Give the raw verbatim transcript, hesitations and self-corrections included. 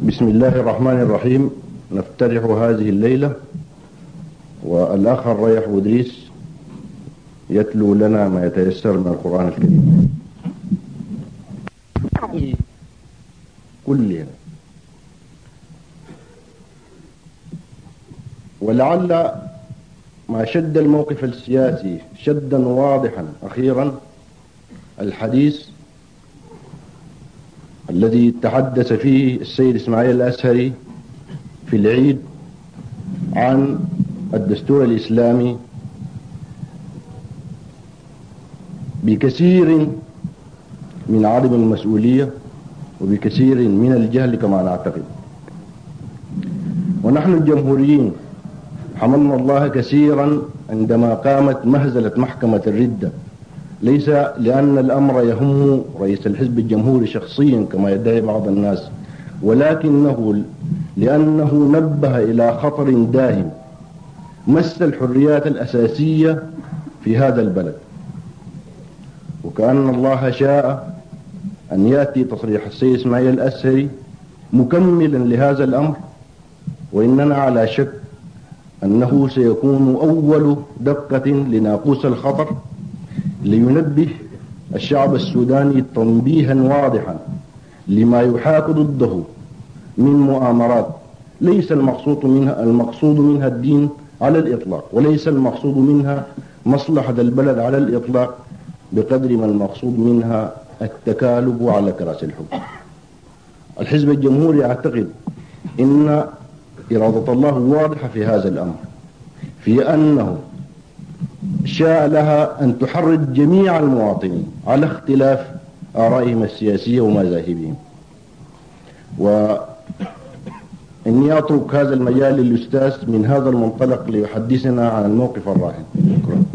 بسم الله الرحمن الرحيم. نفتتح هذه الليلة والأخ الريح بودريس يتلو لنا ما يتيسر من القرآن الكريم كلنا. ولعل ما شد الموقف السياسي شدا واضحا أخيرا الحديث الذي تحدث فيه السيد إسماعيل الأزهري في العيد عن الدستور الإسلامي بكثير من عدم المسؤولية وبكثير من الجهل كما نعتقد. ونحن الجمهوريين حمدنا الله كثيرا عندما قامت مهزلة محكمة الردة، ليس لأن الأمر يهم رئيس الحزب الجمهوري شخصيا كما يدعي بعض الناس، ولكنه لأنه نبه إلى خطر داهم مس الحريات الأساسية في هذا البلد، وكأن الله شاء أن يأتي تصريح السيد إسماعيل الأزهري مكملا لهذا الأمر، وإننا على شك أنه سيكون أول دقة لناقوس الخطر لينبه الشعب السوداني تنبيها واضحا لما يحاك ضده من مؤامرات ليس المقصود منها المقصود منها الدين على الإطلاق، وليس المقصود منها مصلحة البلد على الإطلاق، بقدر ما المقصود منها التكالب على كراسي الحكم. الحزب الجمهوري يعتقد إن إرادة الله واضحة في هذا الأمر، في أنه شاء لها أن تحرض جميع المواطنين على اختلاف آرائهم السياسية ومذاهبهم. وإني أترك هذا المجال للأستاذ من هذا المنطلق ليحدثنا عن الموقف الراهن. شكرا.